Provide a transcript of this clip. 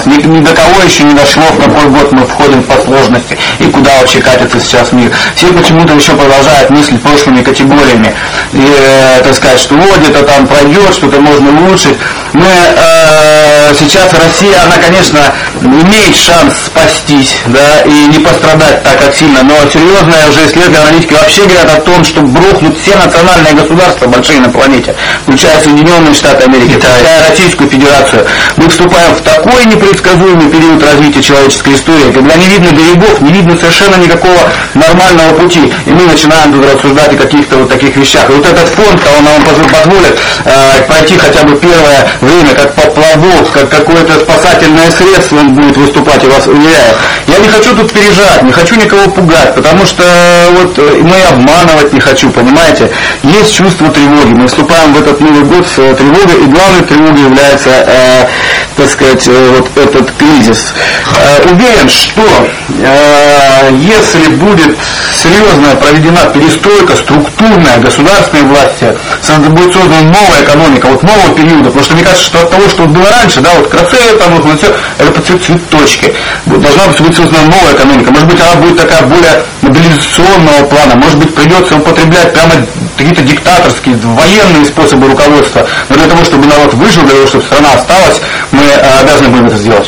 ни до кого еще не дошло, в какой год мы входим по сложности и куда вообще катится сейчас мир. Все почему-то еще продолжают мыслить прошлыми категориями. И, так сказать, что вот где-то там пройдет, что-то можно улучшить. Сейчас Россия, она, конечно, имеет шанс спастись, да, и не пострадать так как сильно, но серьезные уже исследования, аналитики вообще говорят о том, что рухнут все национальные государства большие на планете, включая Соединенные Штаты Америки, включая Российскую Федерацию. Мы вступаем в такой непредсказуемый период развития человеческой истории, когда не видно берегов, не видно совершенно никакого нормального пути, и мы начинаем тут рассуждать о каких-то вот таких вещах. И вот этот фонд, он нам позволит пройти хотя бы первое время, как поплавок, как какое-то спасательное средство он будет выступать, я вас уверяю. Я не хочу тут переживать, не хочу никого пугать, потому что вот мы обманывать не хочу, понимаете? Есть чувство тревоги. Мы вступаем в этот Новый год с тревогой, и главной тревогой является, так сказать, вот этот кризис. Уверен, что если будет серьезно проведена перестройка структурная государственной власти, будет создана новая экономика, вот нового периода, потому что мне кажется, что от того, что было раньше, да, вот красивее там, вот все, это цветочки. Должна быть создана новая экономика. Может быть, она будет такая более мобилизационного плана, может быть, придется употреблять прямо какие-то диктаторские, военные способы руководства. Но для того, чтобы народ выжил, для того, чтобы страна осталась, мы обязаны будем это сделать.